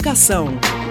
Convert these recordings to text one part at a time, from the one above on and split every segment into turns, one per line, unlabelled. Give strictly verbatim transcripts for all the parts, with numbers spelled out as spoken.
Educação.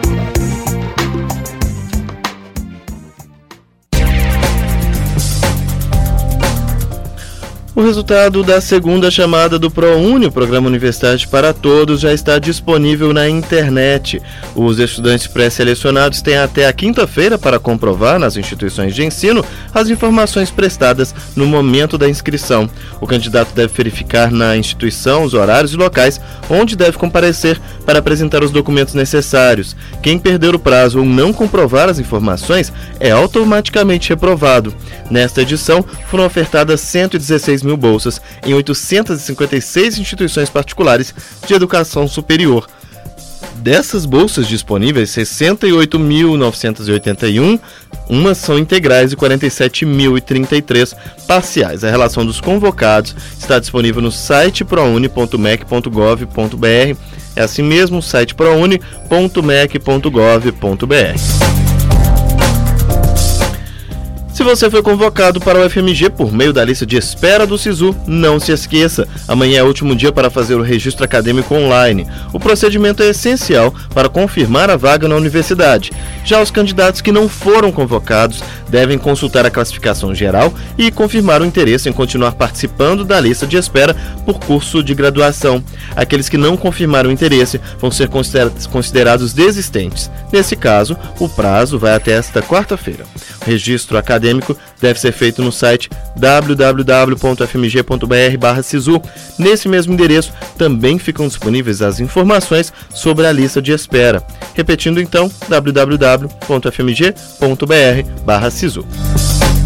O resultado da segunda chamada do ProUni, o Programa Universidade para Todos, já está disponível na internet. Os estudantes pré-selecionados têm até a quinta-feira para comprovar nas instituições de ensino as informações prestadas no momento da inscrição. O candidato deve verificar na instituição os horários e locais onde deve comparecer para apresentar os documentos necessários. Quem perder o prazo ou não comprovar as informações é automaticamente reprovado. Nesta edição, foram ofertadas cento e dezesseis mil bolsas em oitocentas e cinquenta e seis instituições particulares de educação superior. Dessas bolsas disponíveis, sessenta e oito mil novecentas e oitenta e um umas são integrais e quarenta e sete mil e trinta e três parciais. A relação dos convocados está disponível no site prouni ponto mec ponto gov ponto br. É assim mesmo, site prouni ponto mec ponto gov ponto br. Se você foi convocado para o F M G por meio da lista de espera do SISU, não se esqueça, amanhã é o último dia para fazer o registro acadêmico online. O procedimento é essencial para confirmar a vaga na universidade. Já os candidatos que não foram convocados devem consultar a classificação geral e confirmar o interesse em continuar participando da lista de espera por curso de graduação. Aqueles que não confirmaram o interesse vão ser considerados desistentes. Nesse caso, o prazo vai até esta quarta-feira. O registro acadêmico deve ser feito no site w w w ponto f m g ponto b r barra sisu. Nesse mesmo endereço também ficam disponíveis as informações sobre a lista de espera. Repetindo então, w w w ponto f m g ponto b r barra sisu.